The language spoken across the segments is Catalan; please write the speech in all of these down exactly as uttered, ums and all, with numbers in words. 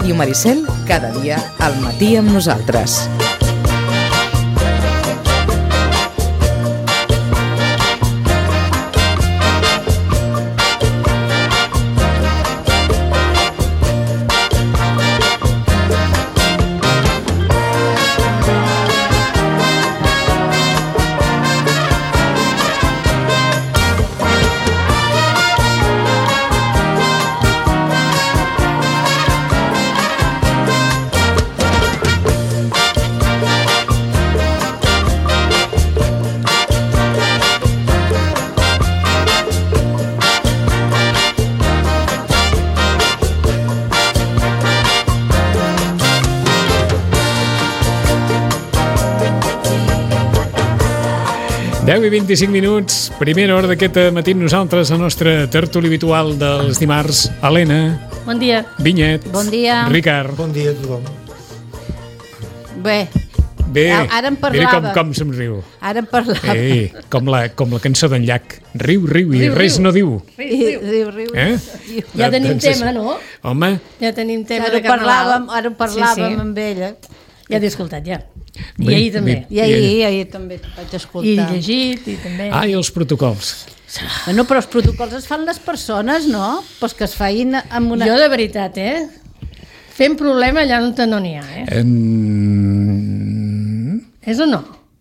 Ràdio Maricel, cada dia al matí amb nosaltres. deu i vint-i-cinc minuts, primera hora d'aquest matí amb nosaltres, la nostra tertúlia habitual dels dimarts. Helena. Bon dia. Vinyet. Bon dia. Ricard. Bon dia a tothom. Bé, Bé, ara en mira com, parlava. com somriu. Ara en parlava. Ei, com la, com la cançó d'en Llach. Riu, riu i Riu, res riu. no diu. I, riu, riu. Eh? Ja tenim Doncs és- tema, no? Home, Ja tenim tema Ara de ho parlàvem, carnaval. ara ho parlàvem Sí, sí. amb ella. Ja t'he escoltat, ja. I Bé, ahir també. bé. I ahir, i ahir també vaig I escoltar. llegit, i també. ah, i els protocols. Bueno, però els protocols es fan les persones, no? Pues que es facin amb una... Jo de veritat, eh? Fem problema allà on no n'hi ha, eh? Mm, És o no?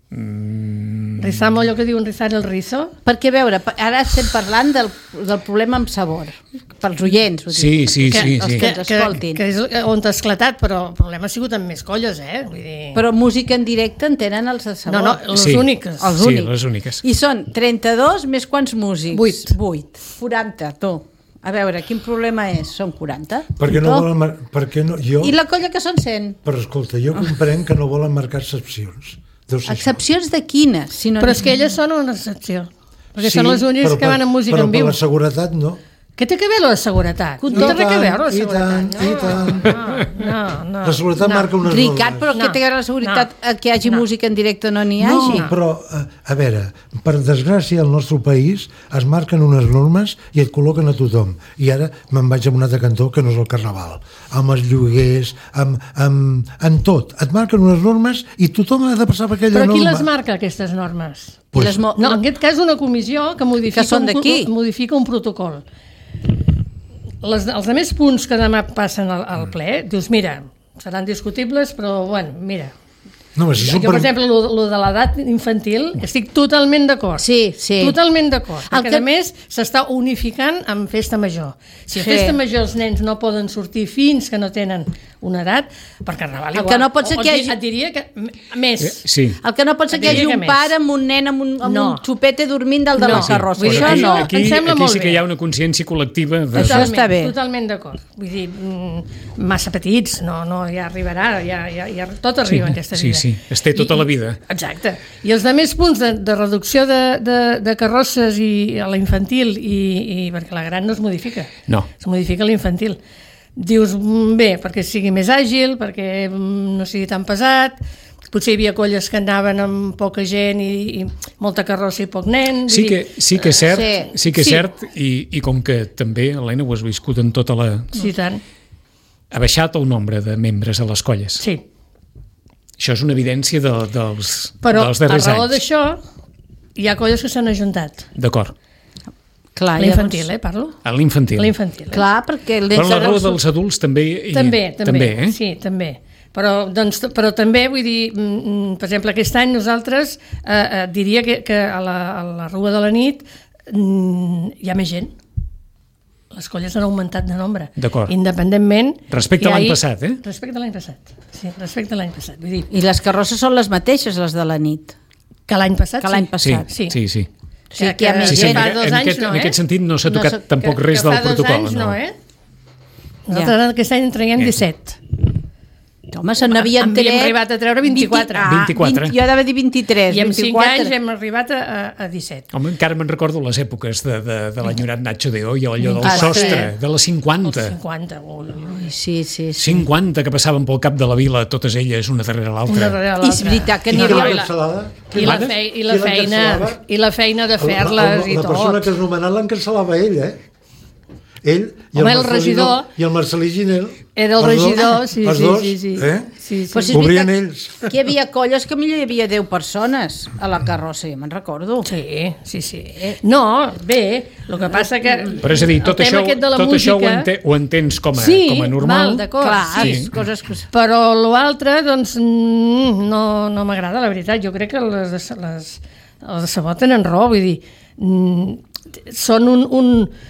Rizamo, allò que diu un rizar el rizo. Perquè, a veure, pa- ara estem parlant del, del problema amb sabor, pels oients. Ho dic. sí, sí, que, sí. els sí. que- ens escoltin. que és on t'ha esclatat, però el problema ha sigut amb més colles, eh? Vull dir... Però música en directe en tenen els de sabor. no, no, les Sí. úniques. Els Sí, únics. les úniques. I són trenta-dos més quants músics? Vuit. Vuit. quaranta, tu. A veure, quin problema és? Són quaranta? Perquè no Tu? volen... mar- Perquè no, jo, I la colla que són cent? però escolta, jo comprenc que no volen marcar excepcions. Deu ser això. Excepcions de quines? Si no Però és que elles són una excepció. Perquè Sí, són les úniques però que van amb música però en viu. per la seguretat no. Què té que veure la seguretat? I No té res a tant, veure la i seguretat. tant, i tant. No, no, no. La seguretat no. marca unes Ricard, però normes. què No, té a veure la seguretat no, no, que hi hagi no. música en directe o no n'hi No, hagi? però, a, a veure, per desgràcia al nostre país es marquen unes normes i et col·loquen a tothom. I ara me'n vaig a un altre cantó que no és el carnaval. Amb els lloguers, amb, amb, en tot. Et marquen unes normes i tothom ha de passar per aquella Però qui norma. les marca, aquestes normes? I les mo- No, en aquest cas una comissió que modifica, Que són un, d'aquí. modifica un protocol. Les, els altres punts que demà passen al, al ple, dius, mira, seran discutibles, però, bueno, mira. No, si Jo, són per per... exemple, lo, lo de l'edat infantil, estic totalment d'acord. Sí, sí. Totalment d'acord. El Perquè, que- a més, s'està unificant amb festa major. Si a Sí. festa major els nens no poden sortir fins que no tenen una edat, per carnaval El igual. que no pot ser O- o que et hi di- hagi- Et diria que m- més. Eh, sí. El que no pot ser que hi hagi Diria que un més. pare amb un nen amb un, amb No. un xupete dormint dalt de No. la carrossa. Vull dir, Això aquí, no. aquí, em sembla aquí molt sí que bé. hi ha una consciència col·lectiva. De... Això està bé. Totalment d'acord. Vull dir, mm, massa petits, no, no, ja arribarà, ja, ja, ja tot arriba Sí, en aquesta sí, vida. sí, es té tota I- la vida. Exacte. I els altres punts de, de reducció de, de, de carrosses i a la infantil, i, i perquè la gran no es modifica, No. es modifica la infantil. Dius, mm, bé, perquè sigui més àgil, perquè mm, no sigui tan pesat, potser hi havia colles que anaven amb poca gent i, i molta carrossa i poc nen. vull Sí dir, que, sí que és cert, Sí. sí que és Sí. cert i, i com que també, Helena, ho has viscut en tota la... Sí, tant. Ha baixat el nombre de membres a les colles. Sí. Això és una evidència de, dels, Però dels a darrers raó anys. d'això hi ha colles que s'han ajuntat. D'acord. Clar, La infantil, eh, parlo? A l'infantil. La infantil. Eh? Clar, perquè el Però la raó dels... dels adults també... i- També, també, també eh? sí, també. Però, doncs, però també, vull dir, mm, mm, per exemple, aquest any nosaltres eh, eh, diria que, que a, la, a la Rua de la Nit mm, hi ha més gent. Les colles han augmentat de nombre. D'acord. Independentment... Respecte a que l'any hi- passat, eh? Respecte a l'any passat, sí, respecte a l'any passat. Vull dir, I les carrosses són les mateixes, les de la nit. que l'any passat, Que l'any sí. passat. Sí, sí, sí. O sigui, que hi ha més Sí, sí, gent. en, fa dos en, anys aquest, no, en eh? aquest sentit no s'ha tocat s'ha- tampoc que, res que del fa dos protocol. anys no, eh? Ja. Nosaltres aquest any en traiem Eh. disset. Home, se n'havien Havíem tret... arribat a treure vint-i-quatre. Ah, vint-i-quatre. vint, jo anava a dir vint-i-tres, I en cinc vint-i-quatre. anys hem arribat a, a, a disset. Home, encara me'n recordo les èpoques de, de, de l'enyorat Nacho de Hoy, allò del Ah, sostre, sí. de les cinquanta. cinquanta. Ui, ui, ui. Sí, sí, sí. cinquanta que passaven pel cap de la vila, totes elles, una darrere Una l'altra. darrere I és l'altra. veritat que I n'hi qui havia... I la- l'encapçalava? I la, Qui fe, i qui la feina l'encapçalava? i la feina de La, fer-les la, i la persona tot. que es nomenava l'encapçalava ell, eh? ell i Home, el, el regidor. i el Marcelí Ginel. Era el els regidor, dos, sí, els sí, dos, sí, sí. Eh? Sí, sí. Però si és Obrien veritat ells. que hi havia colles que millor hi havia deu persones a la carrossa, jo me'n recordo. Sí, sí, sí. No, bé, el que passa que... Però és a dir, tot el tema això, aquest de la tot música, això ho, ente, ho entens com a, sí, com a normal. val, d'acord, Clar, sí. sí. Coses que... Però l'altre, doncs, mm, no, no m'agrada, la veritat. Jo crec que les, de- les, els de Sabó tenen raó, vull dir, mm, són un, un,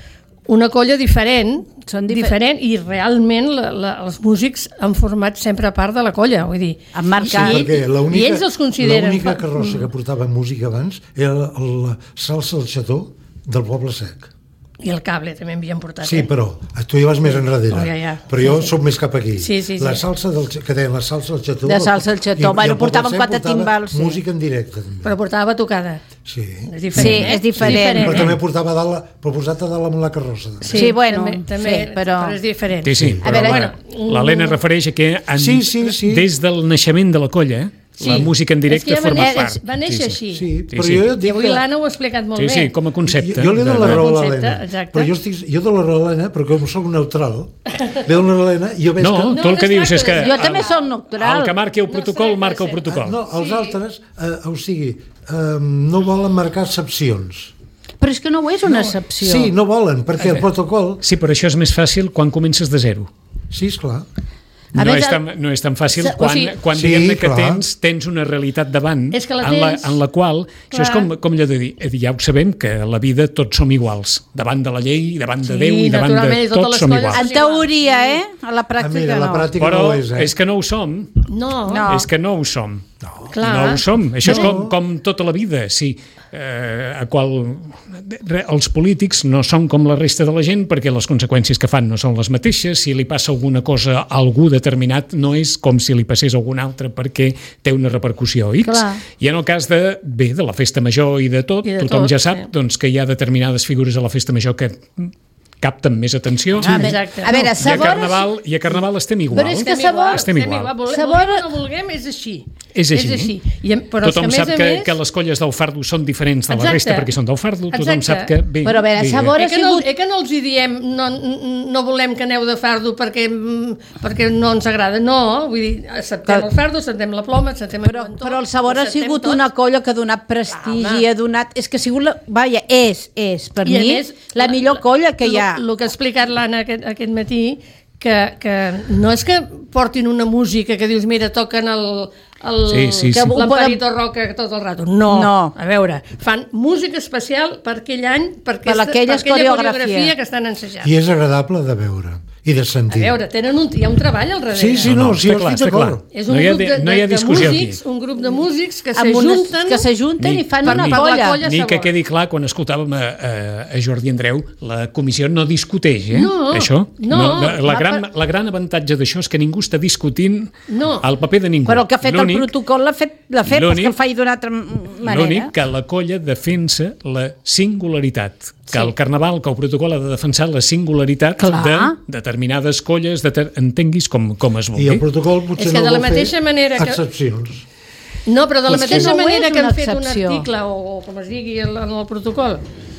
una colla diferent, Són difer- diferent i realment la, la, els músics han format sempre part de la colla, vull dir, Han marcat. i, Perquè i, l'única- i ells els consideren... L'única carrossa que portava música abans era la, la salsa al xató del Poble Sec. I el cable també havien portat. Sí, eh? però tu hi vas més enrere. Oh, ja, ja. Però jo soc més cap aquí. Sí, sí, La sí. salsa del, que deien la salsa al xató. De salsa al xató. I- i Bueno, el Poble portaven Sec quatre portava timbals, sí. Música en directe, també. Però portava batucada. Sí. És diferent, Sí, eh? és diferent. Però eh? també portava a dalt, la- però posat a dalt amb la carrossa. També. Sí, bueno, també, també, sí, però- però és diferent. Sí, sí, A però veure, bueno, bueno, l'Helena es refereix a que en, Sí, sí, sí. des del naixement de la colla, Sí. la música en És directe que ja va, forma néixer- part. va néixer sí, sí. així. Sí, Sí, però sí. jo et I dic avui que... l'Anna ho ha explicat molt Sí, bé. sí, com a concepte. Jo, jo li dono la de- raó a concepte, l'Helena, exacte. però jo, estic, jo dono la raó a l'Helena perquè com soc neutral, li dono a l'Helena i jo veig No, que... tu el no que es dius és que... tracta de- Jo també soc neutral. El que marqui el No es protocol, tracta de marca el ser- protocol. No, els Sí. altres, eh, o sigui, eh, no volen marcar excepcions. Però és que no ho és una excepció. Sí, no volen, perquè el protocol... Sí, però això és més fàcil quan comences de zero. Sí, esclar. A No més, és, tan, no és tan fàcil O quan, sigui- quan Sí, diguem-ne que clar. tens, tens una realitat davant És que la en, la, tens. en la qual... Això és Clar. com, com allò de dir, eh, ja ho sabem, que a la vida tots som iguals. Davant de la llei, davant de Sí, Déu i davant de naturalment, i totes tots les som colles iguals. En teoria, eh? A la Ah, pràctica mira, la no. pràctica Però no ho és, eh? és que no ho som. No, No. És que no ho som. clar. No ho som. Això és No. com, com tota la vida. Sí, eh, a qual, re, els polítics no són com la resta de la gent perquè les conseqüències que fan no són les mateixes. Si li passa alguna cosa a algú determinat no és com si li passés a algun altre perquè té una repercussió X. Clar. I en el cas de, bé, de la festa major i de tot, I de tothom tot, ja sap sí. doncs, que hi ha determinades figures a la festa major que capten més atenció. A veure, Exacte. a veure, I a Sabor... Carnaval, i a Carnaval estem igual. Però és que Estem igual, Sabor- estem igual. Volem, Sabor- volem o no vulguem, és així. És així. És així. I, em- però Tothom és que, a sap més a que, més, que les colles del fardo són diferents de la Exacte. resta perquè són del fardo. Tothom Exacte. sap que... Bé, Però a veure, bé, Sabor- Eh que, no, sigut- eh que no els hi diem no, no volem que aneu de fardo perquè, mm, perquè no ens agrada, no, vull dir, acceptem Que- el fardo, acceptem la ploma, acceptem Però, el però el Sabor ha acceptem sigut tot. una colla que ha donat prestigi, Home. ha donat... És que ha sigut la... Vaja, és, és, per I a mi, més, la millor colla que hi ha. El que ha explicat l'Anna aquest, aquest matí, que, que no és que portin una música que dius, mira, toquen el, el Sí, sí, sí. l'Amparito Roca tot el rato. No, No. a veure, fan música especial per aquell any, per, Per aquesta, aquella per aquella coreografia. coreografia que estan ensajant. I és agradable de veure i de A sentir. veure, tenen un, hi ha un treball al darrere. Sí, sí, no, sí, està jo clar, estic està clar. d'acord. És un No hi ha grup di- de, no hi ha de, de discussió músics, aquí. un grup de músics que Amb unes- s'ajunten que s'ajunten Ni- i fan per una mi. colla. Per la colla. Ni que Sabor. quedi clar, quan escoltàvem a, a, a Jordi Andreu, la comissió no discuteix, eh? No, això. no. la, la, Va, gran, per- la gran avantatge d'això és que ningú està discutint No. el paper de ningú. Però el que ha fet el L'únic- protocol l'ha fet, l'ha fet l'únic- perquè el faci d'una altra manera. L'únic que la colla defensa la singularitat, que el Carnaval, que el protocol ha de defensar la singularitat Clar. de determinades colles, de, entenguis com, com es I vulgui. el protocol potser És que no de la vol mateixa fer manera que- excepcions. No, però de la És que mateixa no ho manera és que han una fet un excepció. article, o, o com es digui en el, el protocol,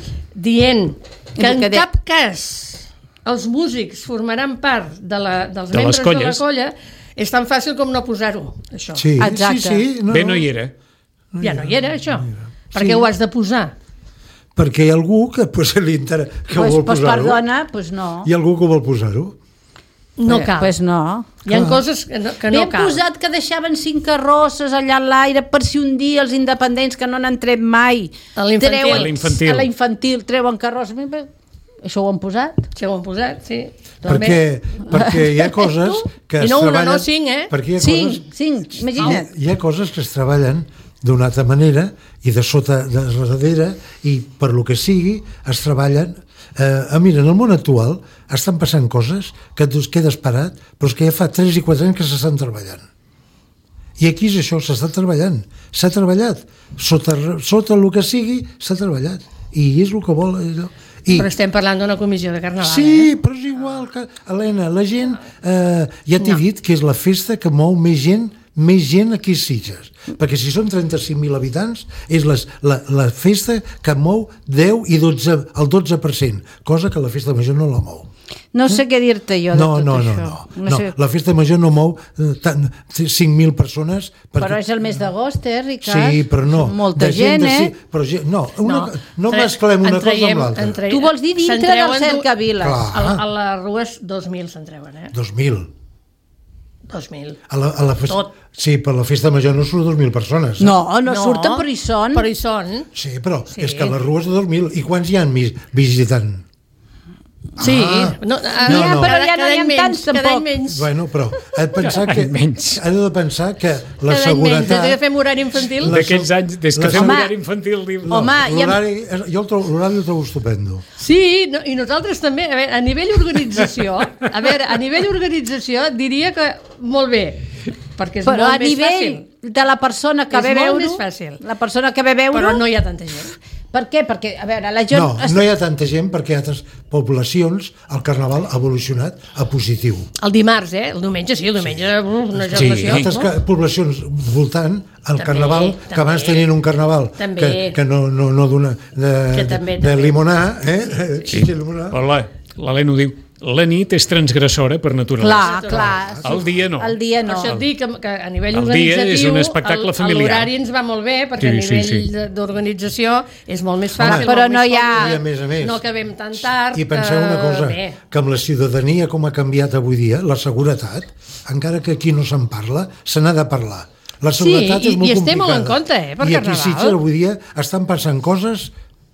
dient que El en que de- cap cas els músics formaran part de la, dels De les membres de la colles. colla, és tan fàcil com no posar-ho, això. Sí, Exacte. sí, sí. No, Bé, no hi era. Ja no hi era, això. Per Sí. què ho has de posar? Perquè hi ha algú que, pues, li inter... que Pues, vol pues, posar-ho. perdona, pues no. Hi ha algú que vol posar-ho. No Eh, cal. Pues no. Hi ha Clar. coses que no, que Li no han cal. posat que deixaven cinc carrosses allà a l'aire per si un dia els independents que no n'han tret mai A l'infantil. treuen- A l'infantil. a la infantil treuen carrosses. Això ho han posat? Sí, ho han posat, sí. Perquè, perquè hi ha coses que I es no una, treballen... no cinc, eh? Perquè hi ha Cinc, coses, cinc, imagina't. hi ha coses que es treballen d'una altra manera i de sota, de darrere, i per lo que sigui, es treballen. Eh, mira, en el món actual estan passant coses que et quedes parat, però és que ja fa tres i quatre anys que s'estan treballant. I aquí és això, s'està treballant. S'ha treballat. Sota, sota el que sigui, s'ha treballat. I és el que vol allò. I, Però estem parlant d'una comissió de carnaval, sí, eh? però és igual que... Helena, la gent... Eh, ja t'he No. dit que és la festa que mou més gent més gent aquí a Sitges, perquè si són trenta-cinc mil habitants és les, la, la festa que mou deu i dotze, el dotze per cent, cosa que la festa major no la mou. No sé què dir-te jo de no, tot no, això. No, no, no, no. sé. La festa major no mou eh, tant, cinc mil persones. Perquè... Però és el mes d'agost, eh, Ricard? Sí, però no. Molta de gent, gent, eh? De, però, gent, no, una, no, no tre- mesclem una entreiem- cosa amb l'altra. entre- Tu vols dir dintre se'n del treuen du- Cercaviles. Clar. A, a les rues dos mil se'n treuen, eh? dos mil. dos mil. A la, a la festa... Tot. Sí, per la festa major no surt dos mil persones. No, no, no surten, però hi són. Però hi són. Sí, però Sí. és que a les rues de dos mil. I quants hi ha visitant? Sí. Ah. No, No, no. però ja no cada n'hi ha any menys, tants, cada tampoc. any menys. Bueno, però he de pensar que, Menys. he de pensar que la Cada any menys. seguretat... Des que fem horari infantil. La- D'aquests anys, des que la- fem Home. horari infantil, diu... No, Home, i amb- l'horari, jo el trobo, l'horari el trobo estupendo. Sí, no, i nosaltres també, a, veure, a nivell organització, a veure, a nivell organització diria que molt bé, perquè és Però molt a més nivell fàcil. de la persona que És ve a molt veure... més fàcil. La persona que ve a veure... Però no hi ha tanta gent. Per què? Perquè, a veure, la gent... No, no hi ha tanta gent perquè a altres poblacions el carnaval ha evolucionat a positiu. El dimarts, eh? El diumenge sí, el diumenge uf, una Sí. generació. Altres ca- poblacions voltant el També, carnaval, que també. abans tenien un carnaval També. que, que no, no, no d'una de, Que també, de també. limonar, eh? Sí. De limonar. Hola, l'Helena ho diu. La nit és transgressora per naturalesa. Clar, clar. El dia no. El dia Per no. això et dic que, que a nivell El dia organitzatiu és un espectacle el- familiar. l'horari ens va molt bé perquè Sí, a sí, nivell sí. de- d'organització és molt més Home, fàcil, però molt no més hi ha- còmode, I a més a més. no acabem tan tard. I penseu una eh, cosa, bé. que amb la ciutadania com ha canviat avui dia, la seguretat, encara que aquí no se'n parla, se n'ha de parlar. La Sí, seguretat i- és molt i es té molt complicada. en compte, eh, per I aquí a Carnaval. Sitges avui dia estan passant coses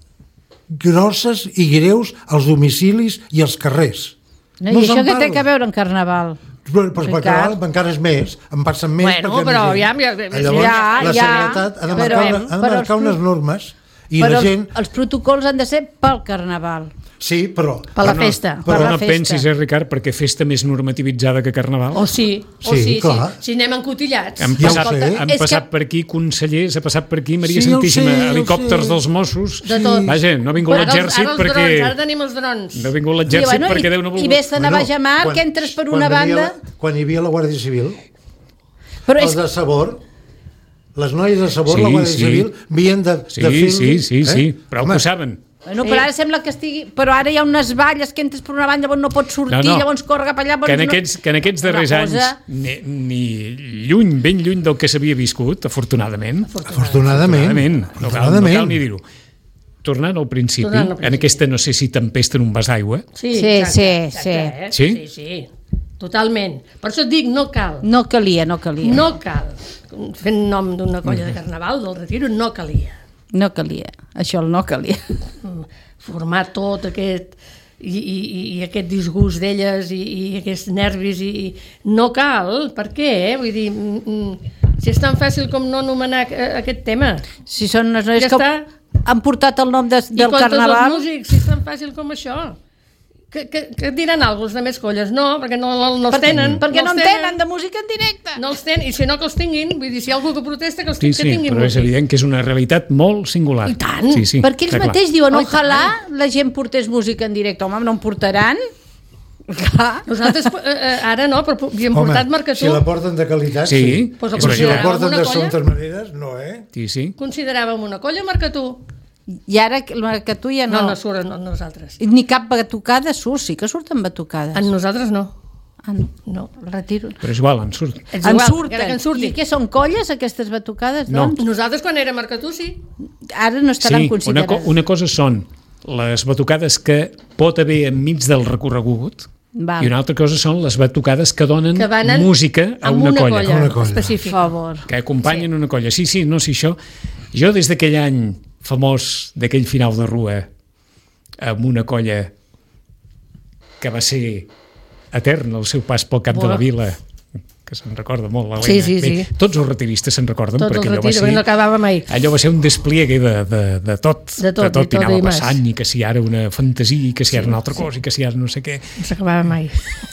grosses i greus als domicilis i als carrers. No, I això se'n què té parla. que veure amb Carnaval? Però, però per Ricard. carnaval encara és més, en passen més. Bueno, perquè però més ja- gent. ja- Llavors, ja, la ja, seguretat ha de marcar, però- una, ha de però marcar els- unes normes i Però la els, gent... els protocols han de ser pel Carnaval. Sí, però... Per la però festa. No, Per Però la no festa. pensis, eh, Ricard, perquè festa més normativitzada que Carnaval. O sí, o Sí, sí, sí, clar. si anem encotillats. Han Ja ho passat, sé. han És passat que- per aquí consellers, ha passat per aquí Maria Sí, ja ho Santíssima, sé, ja ho helicòpters sé. dels Mossos. De tot. Vaja, no ha vingut Ara els- l'exèrcit ara els perquè... drons, ara tenim els drons. No ha vingut I, l'exèrcit bueno, perquè i, Déu no ha i volgut. vés a Navaja Mar, quan- que entres per quan una venia banda... La, quan hi havia la Guàrdia Civil, Però els és, de Sabor, les noies de Sabor, Sí, la Guàrdia sí. Civil, havien de, Sí, de fer... sí, sí, eh? sí, però Home, ho saben. bueno, però ara sembla que estigui... Però ara hi ha unes valles que entres per una banda, llavors no pots sortir, No, no. llavors corre cap allà... Que en, no... aquests, que en aquests Una darrers anys, cosa- ni, ni lluny, ben lluny del que s'havia viscut, afortunadament, Afortunadament. afortunadament, no cal, no Afortunadament. cal ni dir-ho. Tornant al principi, Tornant al principi. en aquesta no sé si tempesta en un vas d'aigua, Sí, Sí, exacte, sí, exacte, sí. Eh? Sí? Sí, sí, totalment. Per això et dic, no cal. No calia, no calia. No cal. Fent nom d'una colla de carnaval, del retiro, no calia. No calia. Això el no calia. Formar tot aquest i, i, i aquest disgust d'elles i, i aquests nervis i, i no cal, per què? Eh? Vull dir, mm, mm, si és tan fàcil com no anomenar eh, aquest tema. Si són unes noies Ja que està. han portat el nom de, I del quan tots Carnaval... els músics, si és tan fàcil com això. Que, que, que et diran alguns de més colles? No, perquè no, no, no els perquè, tenen. perquè no els en tenen de música en directe. No els tenen, i si no que els tinguin, vull dir, si hi ha algú que protesta, que els sí, que sí, tinguin però és músic. evident que és una realitat molt singular. I tant, sí, sí, Perquè ells està clar. mateix diuen, Oh, i ojalà la gent portés música en directe. Home, no en portaran? Clar. Nosaltres eh, eh, ara no, però havíem Home, portat Marcatú. si la porten de qualitat, Sí. sí. Pues la Però si la consideràvem porten una de colla? soltes maneres, no, eh? Sí, sí. Consideràvem una colla Marcatú. I ara que tu ja No, no... no, surt no, nosaltres. Ni cap batucada surt, sí que surten batucades. En nosaltres no. Ah, no. No. Retiro. Però és igual, en surt. És En igual, surten. encara que en surti. I què són colles, aquestes batucades? No. Doncs? Nosaltres quan era Marcatú sí. Ara no estaran Sí, una, considerades. co una cosa són les batucades que pot haver enmig del recorregut Val. i una altra cosa són les batucades que donen Que van en- música a amb una, una colla, colla, Una colla. Per específica. favor. que acompanyen sí. una colla. Sí, sí, no, sí, això... Jo des d'aquell any famós, d'aquell final de rua, amb una colla que va ser etern el seu pas pel cap Buah. de la vila, que se'n recorda molt l'Helena. Sí, sí, Bé, sí. tots els retiristes se'n recorden, Tots perquè els allò va retiros, ser... no acabava mai. Allò va ser un despliegue de, de, de tot, De tot, de tot i tot i anava i més. passant, i que si ara una fantasia, i que si ara una altra cosa, i que si ara no sé què. No s'acabava mai.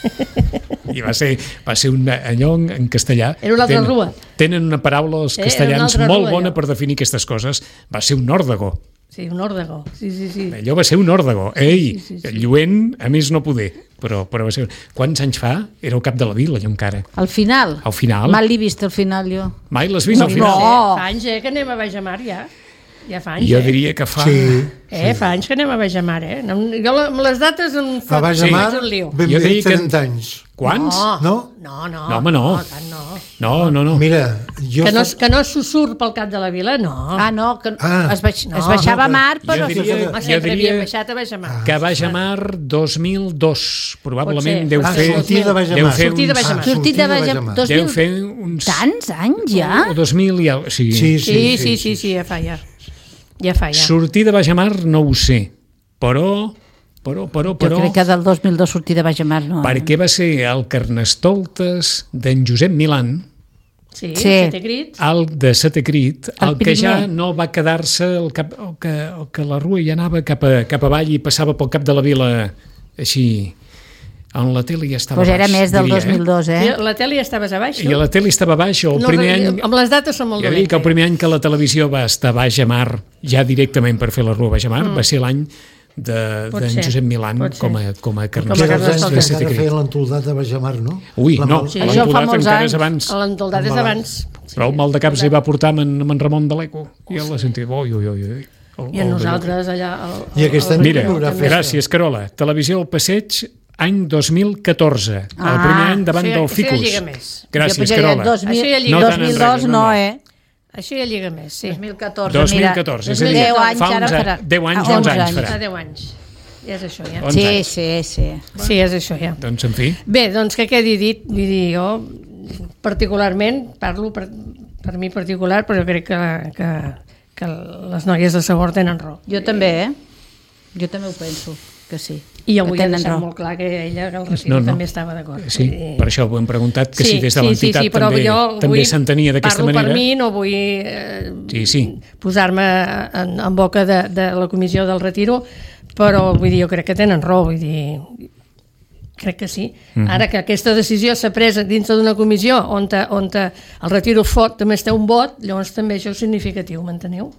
I va ser, va ser un, allò en, en castellà. Era una altra tenen, rua. Tenen una paraula els Eh, era una castellans altra molt rua, bona allò. per definir aquestes coses. Va ser un òrdego. Sí, un òrdego. Sí, sí, sí. Allò va ser un òrdego. Ei, Sí, sí, sí, sí. lluent, a més no poder. Però, però va ser... Quants anys fa? Era el cap de la vila, allò encara. Al final? Al final. Mal l'he vist al final, jo. Mai l'has vist No, al final? no. Fa anys, eh, que anem a Baixamar, ja. Ja fa anys, Jo eh? diria que fa... Sí. Eh, fa anys que anem a Baixamar, eh? No, jo la- amb les dates em A fa... Baix a Sí. Mar, un lío. ben Jo bé diria que- trenta anys. Quants? No? No, no. No, home, no. No, tant no. No, no, no. Mira, jo... Que no, fa- que no surt pel cap de la vila, no. Ah, no, que Ah. es, baix, No, es baixava a no, mar, Jo però... diria- Home, jo sempre diria- havíem baixat a Baixamar. Que Baix a Mar dos mil dos. Probablement Pot ser, deu pot Ah, ser. fer... sortir de Baix a deu Mar. fer Sortir de uns- Baix a Mar. Ah, Sortit de Baix a Mar. Dos Deu mil... fer uns... Tants anys, ja? O dos mil i... al- Sí. Sí, Sí, sí, sí, sí, ja fa, ja. Ja fa, ja. Sortir de Baix a Mar no ho sé, però... Però, però, Jo però... crec que del dos mil dos sortir de Baix a Mar, no. Perquè va ser el Carnestoltes d'en Josep Milán, Sí, Sí. sí. Té crit. el de Satecrit, el, El que ja primer. no va quedar-se, el, cap, el, que, el que la rua ja anava cap, a, cap avall i passava pel cap de la vila, així, on la tele ja estava Pues era baix, més del diria, dos mil dos, eh? La tele ja estaves a baix, Eh? I no? la tele estava baix, o el No, primer any... amb les dates són molt Jo diria que el dolentes. primer any que la televisió va estar baix a mar, ja directament per fer la rua baix a mar, mm. va ser l'any de- Pot d'en ser, Josep Milán pot ser. com a, com a Que Com a era carnestoltes els Carnestoltes. de anys que encara Satecrit. feien l'entoldat de Baix a Mar, no? Ui, La no, mal- Sí. l'han Això fa colat molts encara anys. és abans. L'entoldat és d'abans. Però el mal de caps hi va portar amb en, amb en Ramon de l'Eco. I el la sentia, ui, ui, ui. ui. El, I a el- nosaltres allà... El, I aquest any Mira, hi haurà festa. gràcies, Carola. Televisió al Passeig, any dos mil catorze. El Ah, primer any davant això ja- del això ja Ficus. lliga més. Gràcies, Jo pensaria Carola. dos mil, Això ja lliga. No dos tan mil dos enrere, no, no, no. eh? Això ja lliga més, sí. dos mil catorze, dos mil mira. catorze, és a dir, deu anys, fa ara onze, farà. deu anys, Ah, onze anys anys. farà. Fa deu anys. Ja és això, ja. onze Sí, anys. sí, sí. Sí, és això, ja. Doncs, en fi, Bé, doncs que quedi dit, vull dir, jo particularment, parlo per, per mi particular, però jo crec que, que, que les noies de Sabor tenen raó. Jo també, eh? Jo també ho penso, que sí. I que avui ha tenen deixat raó. molt clar que ella, que el retiro, No, no. també estava d'acord. sí, Vull dir- per això ho hem preguntat, que si des de l'entitat però també, jo també vull- s'entenia d'aquesta parlo manera. per mi, no vull eh, Sí, sí. posar-me en, en boca de, de la comissió del retiro, però vull dir, jo crec que tenen raó, vull dir, crec que sí. Mhm. Ara que aquesta decisió s'ha presa dins d'una comissió on, te, on te, el retiro fot també té un vot, llavors també això és significatiu, m'enteneu?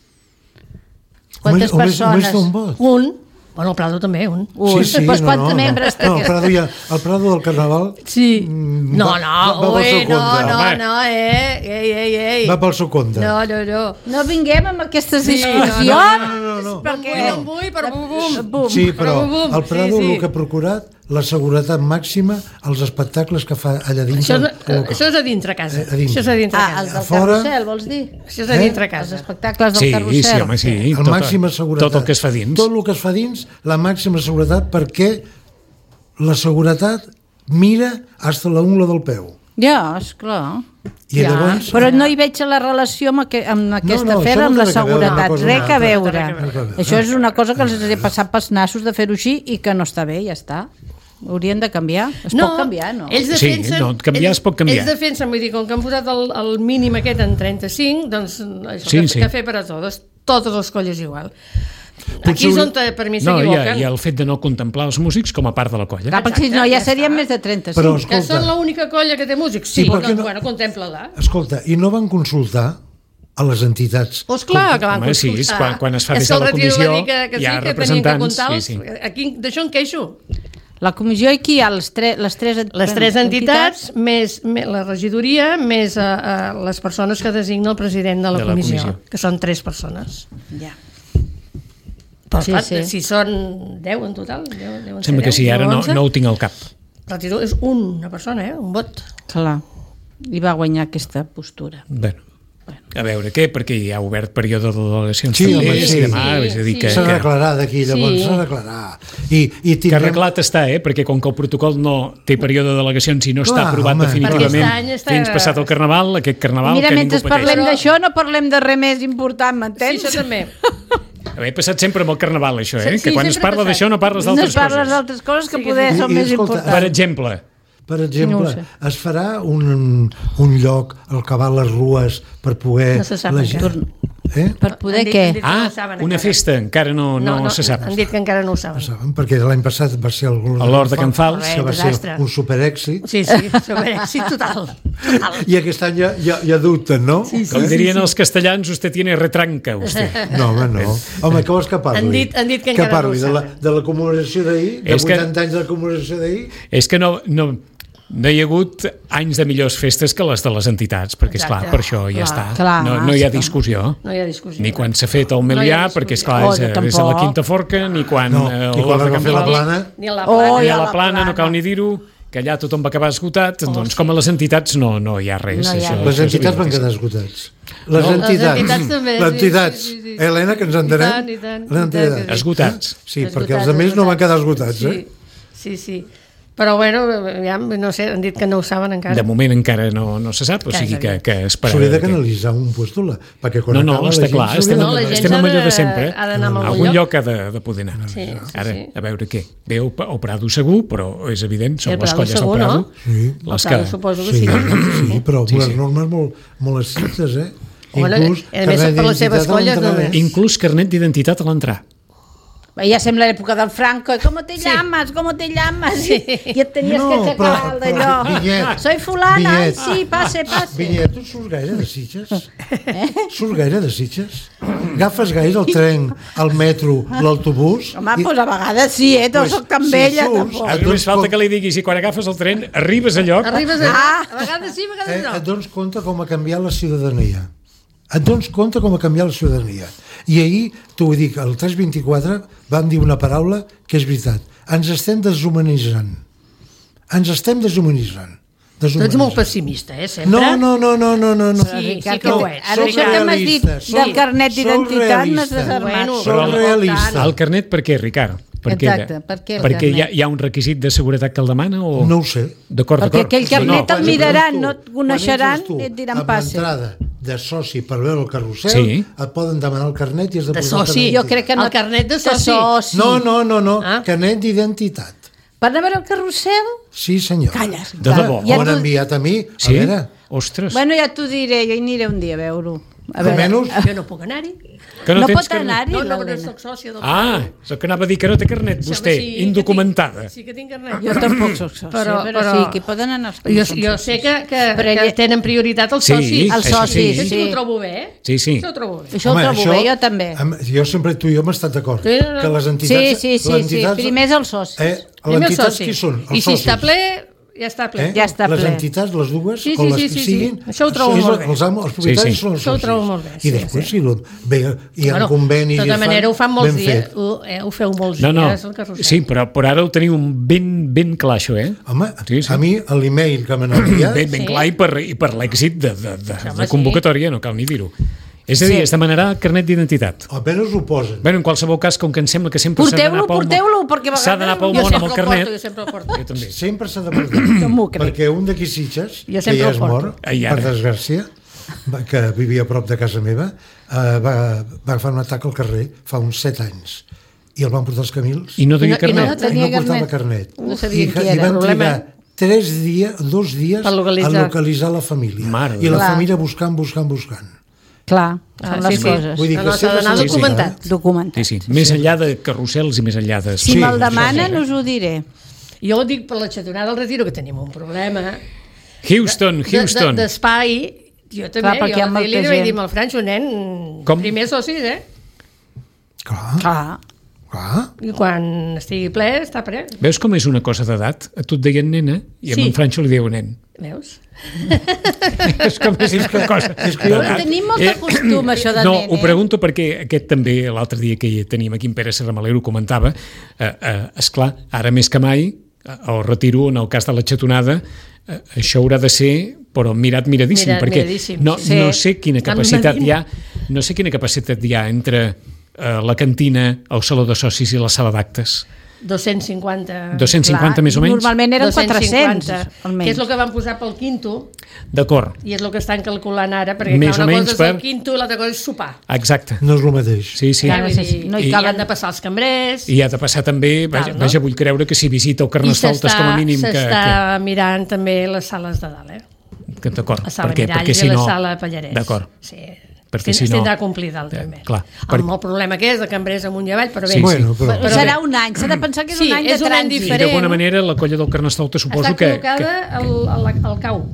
Quantes Només- només- persones? Només té un vot. Un, bueno, el Prado també, un. Ui, doncs quants membres té no, el aquesta? Prado, ja, el Prado del Carnaval Sí. Mm, No, va- no, va- va pel ui, seu no, compte. no, Home. no, eh? Ei, ei, ei. va pel seu compte. No, no, no. No vinguem amb aquestes Sí, discussions, no, no, no, no. perquè... No em vull, però bum, bum. Bum. Sí, però Bum, bum, el Prado sí, sí. el que ha procurat la seguretat màxima als espectacles que fa allà dins Això, del és- local. això és a dintre casa. Eh, a dintre. Això és a dintre Ah, casa. els del A fora- carrusel, vols dir? Això és a Eh? dintre Els casa. espectacles del Sí, carrusel. sí, home, sí. El Tot, màxima seguretat. tot el que es fa dins. Tot el que es fa dins, la màxima seguretat, perquè la seguretat mira hasta la ungla del peu. Ja, esclar. I Ja. llavors... Però no hi veig la relació amb, aqu amb aquesta no, afer això no amb té la res a veure seguretat. una cosa Res amb a l'altra. veure. Res a veure. Això és una cosa que els ha passat pels nassos de fer-ho així i que no està bé, ja està. Haurien de canviar. Es pot canviar, no? Ells Sí, defensen, no, canviar ells, es pot canviar. Ells defensen, vull dir, com que han posat el, el mínim aquest en trenta-cinc, doncs això, Sí, que, sí. que fer per a tots, totes les colles igual. Potser Aquí és haurà- on te- per mi No, i, s'equivoquen. i el fet de no contemplar els músics com a part de la colla. Clar, perquè si no, ja ja serien està. més de trenta-cinc. Però, Que escolta, són l'única colla que té músics? Sí, I per què doncs, no- bueno, contempla-la. escolta, i no van consultar a les entitats? Pues clar que van Home, sí, consultar. és quan- quan es fa És des que de la el Retiro comissió, va dir que, que hi ha sí, que tenien que representants, comptar els, sí, sí. Aquí, d'això en queixo. La comissió aquí hi ha les, tre les tres entitats. Les tres entitats, més, més la regidoria, més a, a les persones que designa el president de la, De la comissió, comissió. que són tres persones. Ja. Però Sí, clar, sí. si són deu en total, deu, deuen ser Sembla que deu, sí, ara o no, onze. no ho tinc al cap. Retiro és una persona, eh? Un vot. Clar. I va guanyar aquesta postura. Bueno, a veure què, perquè hi ha obert període de delegacions Sí, també, home, i sí. demà, és a dir, Sí, que, S'ha que, d'aclarar d'aquí, llavors, Sí. s'ha d'aclarar. I, i que tindrem... arreglat està, eh? Perquè com que el protocol no té període de delegacions i no està Clar, aprovat home, definitivament Perquè aquest any està- fins passat el Carnaval, aquest Carnaval Mira, que mentre ningú parlem pateix. d'això, no parlem de res més important, Sí, m'entens? això també. Haver passat sempre amb el Carnaval, això, eh? Sí, sí, que quan es sempre ha parla passat. d'això no parles No d'altres parles coses. d'altres coses que Sí, poder sí. són I- i més escolta, Per importants. exemple, Per exemple, No ho sé. es farà un, un lloc al que va les rues per poder... No se sap la encara. gent- Eh? Per poder Han dit- què? han dit que no Ah, ho saben una encara. festa, encara no, no, no se sap. Han dit que encara no ho saben. Saben? Perquè l'any passat va ser el A l'Hort de Can Fals. que va Correcte, ser desastre. un superèxit, Sí, sí, superèxit total. total. i aquest any ja, ja, ja dubten, no? Sí, sí. Com dirien els castellans, usted tiene retranca, usted. No, home, no. Home, què vols que parli? Han dit- han dit que que encara no ho parli de la, saben. de la commemoració d'ahir, de És que- vuitanta anys de la commemoració d'ahir. És que no, no, no hi ha hagut anys de millors festes que les de les entitats, perquè, esclar, Exacte. per això ja Clar. està. Clar, no, no hi ha sí. discussió. No hi ha discussió. Ni quan s'ha fet el No hi Melià, ha discussió. perquè, esclar, Oh, és, jo a- és a la tampoc. Quinta Forca, ni quan No, eh, i quan l'Hort de es va Can fer la Fals. plana... Ni a la Oh, plana. Ni a a la la plana, no plana. cal ni dir-ho, que allà tothom va acabar esgotat, Oh, doncs sí. com a les entitats no, no hi ha res. No hi ha això, res. Les això és entitats van evident. quedar esgotats. Les No, les entitats. entitats també, Les sí, entitats. sí, sí, sí. Helena, que ens I entenem. tant, i tant, Les i tant que entitats. sí. Esgotats. Sí, Esgotats, perquè els altres no van quedar esgotats, sí. eh? Sí, sí. Però, bueno, ja, no sé, han dit que no ho saben encara. De moment encara no, no se sap, o Encara sigui és que, evident. que esperarem. S'hauria de que- canalitzar un puesto, la, perquè quan No, no, acaba està la gent clar, s'hauria estem, No, la estem gent amb s'ha allò de- de sempre. Eh? ha d'anar a algun algun lloc. lloc ha de, de poder anar. Sí, sí, Ara, sí. a veure què. Ve o, o Prado segur, però és evident, són El les Prado colles del segur, Prado. no? Sí. Les El Prado que... suposo que Sí, sí. sí, però Sí, unes sí. normes molt, molt estrictes, eh? Bueno, Inclús a més, carnet per les seves d'identitat a colles l'entrada, només. eh? Inclús carnet d'identitat a l'entrar. Ja sembla l'època del Franco. ¿Cómo te Sí. llamas? ¿Cómo te llamas? Sí. I et tenies No, que aixecar però- d'allò. però, Vinyet, Soy fulana. Ai, Vinyet. sí, passe, passe. Vinyet, tu surts gaire de Sitges? Eh? Surts gaire de Sitges? Agafes gaire el tren, el metro, l'autobús? Home, doncs a vegades sí, eh? No Pues, soc tan si vella, surts, tampoc. A Et només dones falta com- que li diguis i quan agafes el tren arribes a lloc. Arribes allà, Ah. a vegades sí, a Eh, vegades no. et dones compte com ha canviat la ciutadania. Et dones compte com ha canviat la ciutadania. I ahir, t'ho vull dir, al tres vint-i-quatre vam dir una paraula que és veritat. Ens estem deshumanitzant. Ens estem deshumanitzant. Tu ets molt Deshumanitzant. pessimista, eh, sempre. No, no, no, no, no, no. no. Sí, sí Ricard, que ho que- ets. Ara Sóc això que m'has dit realista, del sóc- carnet sóc d'identitat m'has realista. desarmat. Bueno, Sóc però- realista. El carnet per què, Ricard? Perquè, Exacte, per què el perquè hi ha, carnet? hi ha un requisit de seguretat que el demana o... No ho sé. D'acord, Perquè d'acord. aquell carnet Quan et miraran, entres no et tu- coneixeran quan entres tu i et diran amb passe. l'entrada de soci per veure el carrusel, Sí. et poden demanar el carnet i has de, De posar el soci. carnet. Jo crec que no. El carnet de soci. soci. No, no, no, no. Ah. Carnet d'identitat. Per anar a veure el carrusel? Sí, senyor. Calles. De debò. Ja M'ho han t'ho- enviat a mi. Sí? A veure, Ostres. Bueno, ja t'ho diré, jo hi aniré un dia a veure-ho. A almenys... Jo no puc anar-hi. que no tens pot carnet. anar-hi, No, no, no l'Helena. soc sòcia del Ah, és que anava a dir que no té carnet, vostè, Sí, indocumentada. que tinc- Sí que tinc carnet. Jo tampoc soc sòcia, Però- però, però- sí, que poden anar els que Jo, no són jo socis. sé que, que, Però que ella- tenen prioritat els Sí, socis. Els això socis, sí. Això sí. ho trobo bé, eh? Sí, sí. Això ho trobo bé. Això ho trobo bé, jo també. Amb, jo sempre, tu i jo hem estat d'acord. Sí, no, no. Que les Sí, entitats... sí, sí, les sí. entitats- Primer és els socis. Eh, Primer les els entitats socis. qui són? Els I si socis. està ple, ja està ple. Eh? Ja està les ple. entitats, les dues, Sí, o sí, les sí, que sí, sí. siguin, Això ho trobo és molt el- bé. Els, amos, els propietaris Sí, sí. són els Això ho socis. trobo molt bé, I sí, després, sí. si lo, bé, hi ha Bueno, convenis... de tota i fan manera ho fan molts ben dies. fet. Ho, eh, ho feu molts No, no, dies, el carrusel. sí, però, però ara ho teniu ben, ben clar, això, eh? Home, Sí, sí. a mi l'email que m'han enviat... Ben, ben Sí. clar i per, i per l'èxit de, de, de, Home, de sí. convocatòria, no cal ni dir-ho. És a dir, Sí. es demanarà carnet d'identitat. Almenys ho posen. Bé, en qualsevol cas, com que em sembla que sempre s'ha Porteu-lo, d'anar pel món... porteu-lo, perquè a S'ha d'anar pel vegades- Jo món amb sempre el ho carnet. porto, jo sempre ho porto. Jo també. Sempre s'ha de portar. No m'ho crec. Perquè un d'aquí Sitges, Jo que sempre ja ho és porto. mort, Ai, ara. per desgràcia, va- que vivia a prop de casa meva, eh, va, va agafar un atac al carrer fa uns set anys i el van portar als Camils I no tenia I no- i no carnet. tenia i no portava carnet. carnet. No sabia I, qui i era. van Problema. trigar tres dies, dos dies Per localitzar. a localitzar la família. Mare I la Clar. família buscant, buscant, buscant. Clar, Ah, són sí, les sí. coses. Vull dir No, que no, s'ha sempre d'anar s'ha de documentat. buscar, Documentat. Sí, sí. Més enllà de carrusels i més enllà de... Si Sí, me'l això demanen, sí. us ho diré. Jo ho dic per la xatonada del Retiro, que tenim un problema Houston, de- Houston. de- d'espai. Jo també, Clar, perquè hi ha jo molta li vaig dir gent. amb el Franxo, nen, Com? primer socis, eh? Clar, Clar. clar. I quan estigui ple, està ple. Veus com és una cosa d'edat? A tu et deien nena i a Sí. en Franxo li diu nen. Veus? És com és una cosa És que jo- d'edat. Tenim molt de costum, això de no, nen, ho eh? pregunto perquè aquest també, l'altre dia que hi teníem aquí en Pere Serramalero, ho comentava, eh, eh, esclar, ara més que mai, eh, el retiro, en el cas de la xatonada, eh, això haurà de ser però mirat miradíssim, Mirat perquè miradíssim, no, sí. no sé quina Estan capacitat medint. hi ha, no sé quina capacitat hi ha entre eh, la cantina, el saló de socis i la sala d'actes. dos-cents cinquanta... dos-cents cinquanta més o menys? Normalment eren dos-cents quatre-cents, cinquanta, almenys. que és el que van posar pel quinto, D'acord, i és el que estan calculant ara, perquè Més clar, o una menys cosa és el per- quinto i l'altra cosa és sopar. exacte. No és el mateix. Sí, sí. Clar, no vull sé si- dir, no hi i caben- han de passar els cambrers, I ha de passar també, vaja, no? vaja vull creure que si visita el i Carnestoltes com a mínim que, s'està mirant també les sales de dalt, eh? que, que d'acord, La sala perquè, Miralls perquè si i la no... sala Pallarès. D'acord, Sí. perquè es si no... tindrà complida, també. Clar, per... Amb el problema que és de Cambrers amunt i avall, però bé. Sí, sí. Bueno, però... Però serà un any, s'ha de pensar que és Sí, un any és de un any trànsit. I diferent. d'alguna manera la colla del Carnestoltes suposo Està que... col·locada que... al, al, al cau.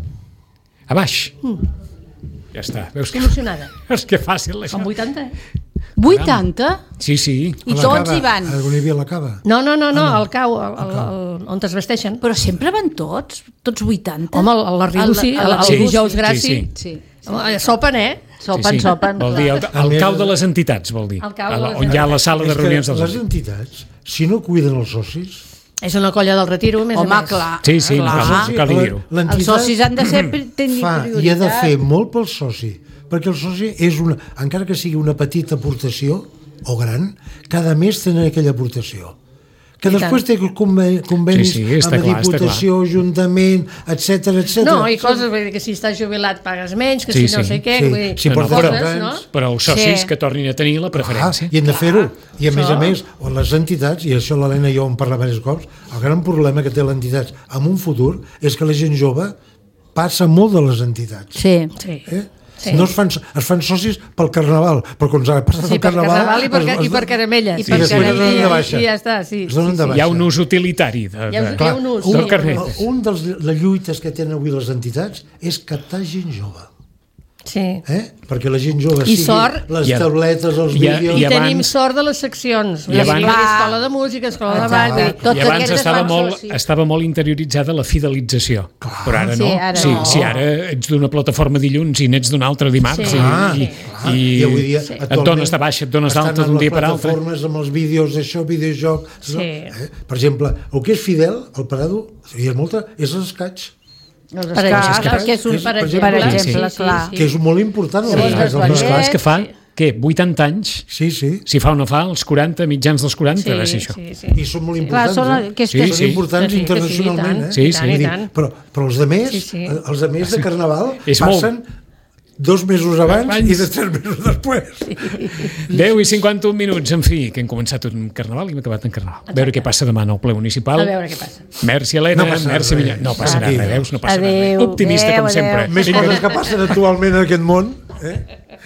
A baix. Mm. Ja està. Veus que... Emocionada. Veus que fàcil, això. Com vuitanta, eh? vuitanta? Sí, sí. I A la tots cava, hi van. On hi havia la cava. No, no, no, no, al cau, al, al, al, on es vesteixen. Però sempre van tots? Tots vuitanta? Home, a la Riu sí, A la el Sí. dijous Sí, gràci. sí. Sí. Home, sopen, eh? Sopen, sopen. Vol dir el, A el més- cau de les entitats, vol dir. El cau de A la- les on hi ha la sala de És que reunions dels les entitats, si no cuiden els socis... És una colla del retiro, més Home, a més. clar. Sí, sí, no clar. cal, no cal dir-ho. Els socis han de ser tenir fa prioritat. i ha de fer molt pel soci, perquè el soci és una, encara que sigui una petita aportació o gran, cada mes tenen aquella aportació que I després té tant. conven- convenis Sí, sí, està amb la clar, està Diputació, Ajuntament, etc etc. No, i coses, vull dir que si estàs jubilat pagues menys, que Sí, si no sí. sé què, Sí, vull dir, si No, no, portes però- coses, no? grans. Però els socis Sí. que tornin a tenir la Ah, preferència. i hem de fer-ho. I a més Això. a més, les entitats, i això l'Helena i jo en parla diversos cops, el gran problema que té l'entitat en un futur és que la gent jove passa molt de les entitats. Sí. Sí. Eh? Sí. No es fan, es fan socis pel Carnaval, però quan s'ha passat Sí, el per Carnaval... carnaval i per, es- i es- per caramelles. I I per després es donen de caramelles, baixa. I ja està, sí. Es donen sí, de sí. baixa. Hi ha un ús utilitari de, Hi ha, de, hi ha un ús. del sí. carnet. Un dels de lluites que tenen avui les entitats és captar gent jove. Sí. Eh? Perquè la gent jove I sigui sort. les I a- tabletes, els i a- vídeos... I I tenim abans- sort de les seccions. I abans- Escola de música, escola de ball... vull dir, Tot I abans aquest es estava fan molt, socis. estava molt interioritzada la fidelització. Però ara Sí, no. ara sí, no. sí, ara ets d'una plataforma dilluns i n'ets d'una altra dimarts. Sí. I, Ah, i, clar. i, I avui dia, et actualment, dones de baixa, et dones d'alta estan d'un en dia les per altre. plataformes amb els vídeos d'això, videojoc... Sí. No? Eh? Per exemple, el que és fidel, el Parado, i és molta, és l'escaig, Els Per escacs, exemple. perquè és un, És, per per exemple, exemple, exemple sí, clar. sí, que és molt important. Sí, el les l'escaig del ballets, Doncs clar, és que fa, Sí. què, vuitanta anys? Sí, sí. Si fa o no fa, als quaranta, mitjans dels quaranta, Sí, va ser això. sí, sí. I són molt Clar, importants, són, eh? que és Sí, que Són sí. importants Que sí, que sí, internacionalment, i tant. eh? Sí, I tant, sí. i Vull dir, tant. Però, però els de més, Sí, sí. els de més de Carnaval És passen dos mesos abans Abans. i de tres mesos després. deu i cinquanta un minuts, en fi, que hem començat un carnaval i hem acabat en carnaval. A veure què passa demà en el ple municipal. A veure què passa. Merci, Helena, No passarà merci, res. Millor. No passarà Tranquil. res, veus? No passarà Adéu, res. Optimista, adéu, com sempre. adéu. Més coses que passen actualment en aquest món. Eh?